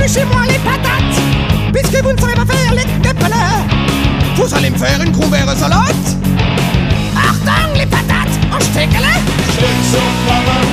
épluchez-moi les patates, puisque vous ne savez pas faire les knäppele. Vous allez me faire une Krumbere Salat. Achtung, les patates, en Steckele. Chips und Pommes.